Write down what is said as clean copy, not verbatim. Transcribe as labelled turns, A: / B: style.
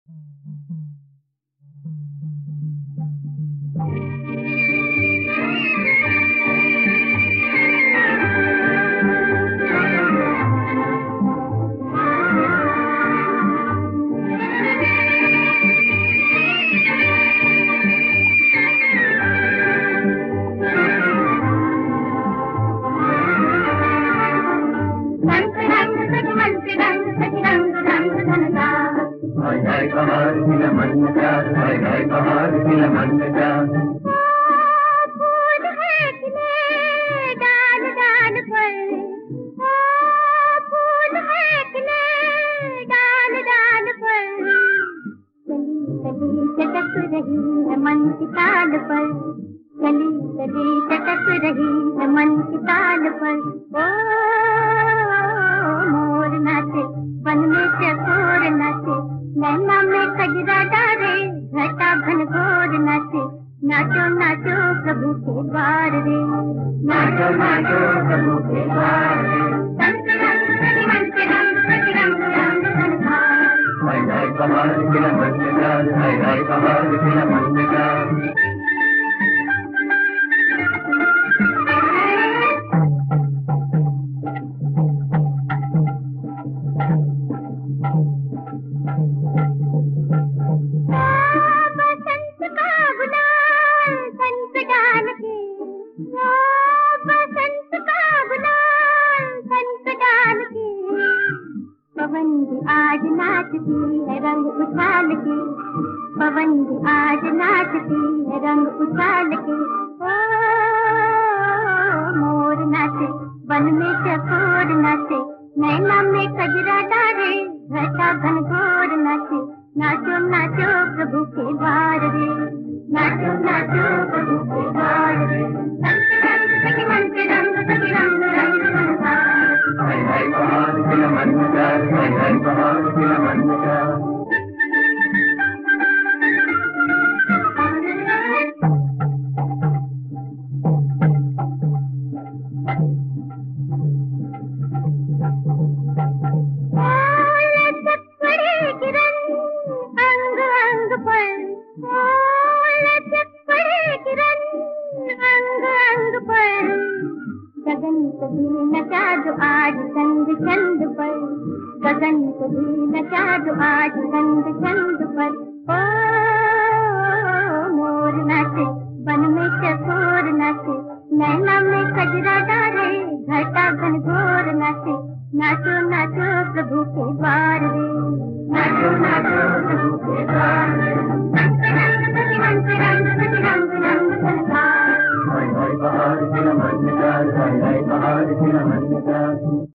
A: बहार खिला मन का, हाय हाय बहार खिला मन का।
B: फूल है खिले डाल डाल पर, फूल है खिले डाल डाल पर। चली चली चटक रही है मन की ताल पर, चली चली चटक रही है मन की ताल पर। ओ मोर नाचे वन में चकोर नाचे, नैना में कजरा डारे घटा घन घोर नाचे। नाचो नाचो प्रभु के द्वार रे,
A: नाचो नाचो प्रभु के द्वार रे।
B: रंग रंग रंग रंग रंग रंग संसार।
A: हाय हाय बहार खिला मन का, हाय हाय बहार खिला मन का।
B: बसंत का गुलाल संत डाल के, बसंत का गुलाल संत डाल के। पवन भी आज नाचती है रंग उछाल के, पवन भी आज नाचती है रंग उछाल के। ओ मोर नाचे वन में चकोर नाचे, नैना में कजरा डाले घटा घन घोर नाचे। नाचो नाचो प्रभु के द्वार रे, नाचो नाचो प्रभु के द्वार रे। रंग रंग रंग रंग रंग रंग संसार।
A: हाय हाय बहार खिला मन का, हाय हाय बहार खिला मन का।
B: अंग अंग पर, लचक पड़े किरण अंग अंग पर। गगन को भी नचा दो आज चंद चंद पर, गगन को भी नचा दो आज चंद चंद पर। ओ मोर नाचे वन में चकोर नाचे, नैना में कजरा डाले घटा घन घोर नाचे। नाचो नाचो प्रभु के द्वार रे,
A: नाचो नाचो प्रभु के द्वार रे।
B: रंग रंग रंग रंग संसार।
A: हाय हाय बहार खिला मन का, हाय हाय बहार खिला मन का।